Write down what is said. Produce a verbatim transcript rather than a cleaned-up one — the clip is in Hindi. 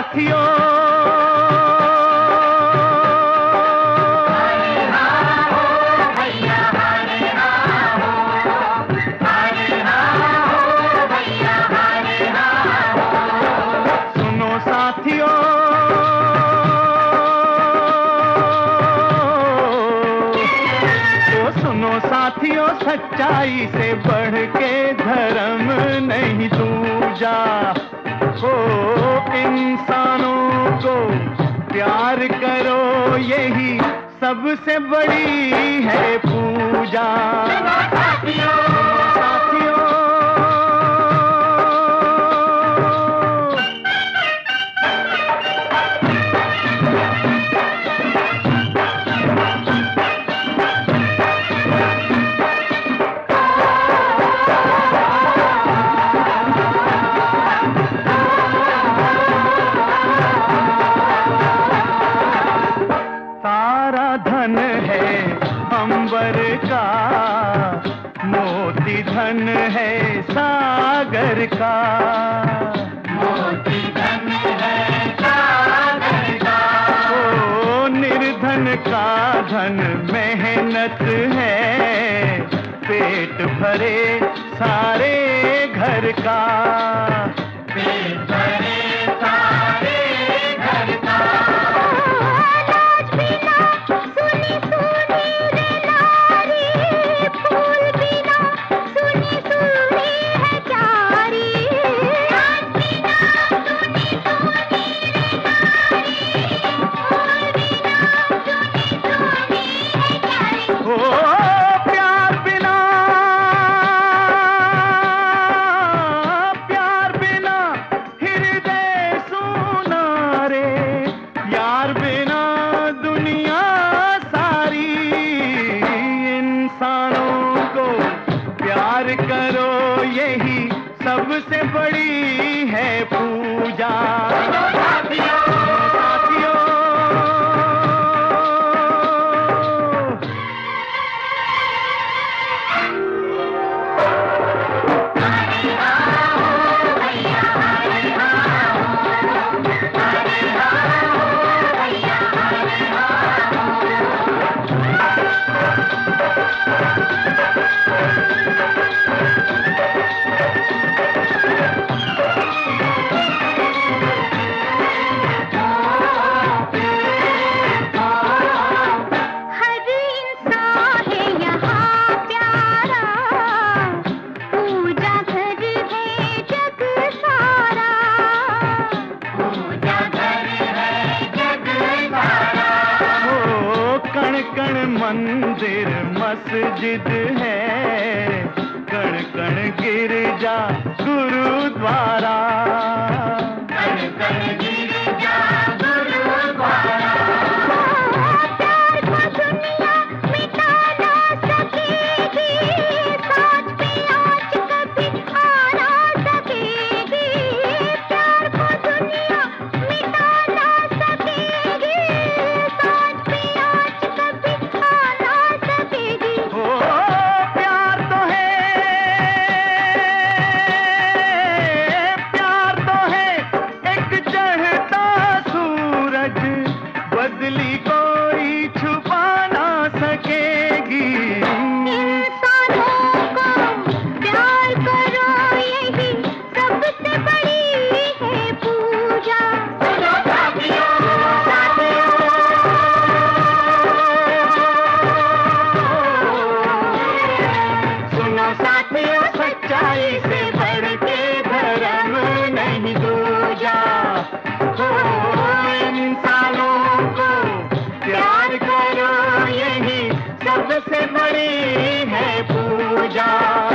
साथियों, सुनो साथियों, तो सुनो साथियों, सच्चाई से बढ़ के धर्म नहीं दूजा। हो इंसानों को प्यार करो, यही सबसे बड़ी है पूजा। साथियों, साथियों, सारा धन है अंबर का, मोती धन है सागर का। मोती धन है सागर का। ओ निर्धन का धन मेहनत है, पेट भरे सारे घर का। पेट भरे सारे घर का। करो, यही सबसे बड़ी है पूजा। साथियों, साथियों, कण मंदिर मस्जिद है, कण कण गिरजा गुरुद्वारा। कण कण गिरजा गुरुद्वारा। प्यार को दुनिया मिटा ना सकेगी, सांच पे आँच कभी आ ना सकेगी। प्यार को दुनिया मिटा ना सकेगी, सांच पे आँच कभी आ ना सकेगी। हो प्यार तो है, प्यार तो है एक चढ़ता सूरज, बदली कोई छुपा ना सकेगी। इंसानों को प्यार करो, यही सबसे बड़ी है पूजा। सुनो साथियों, सुनो साथियों, सच्चाई से बढ़ के धर्म नहीं दूजा। हो इंसानों को प्यार करो, यही सबसे बड़ी है पूजा।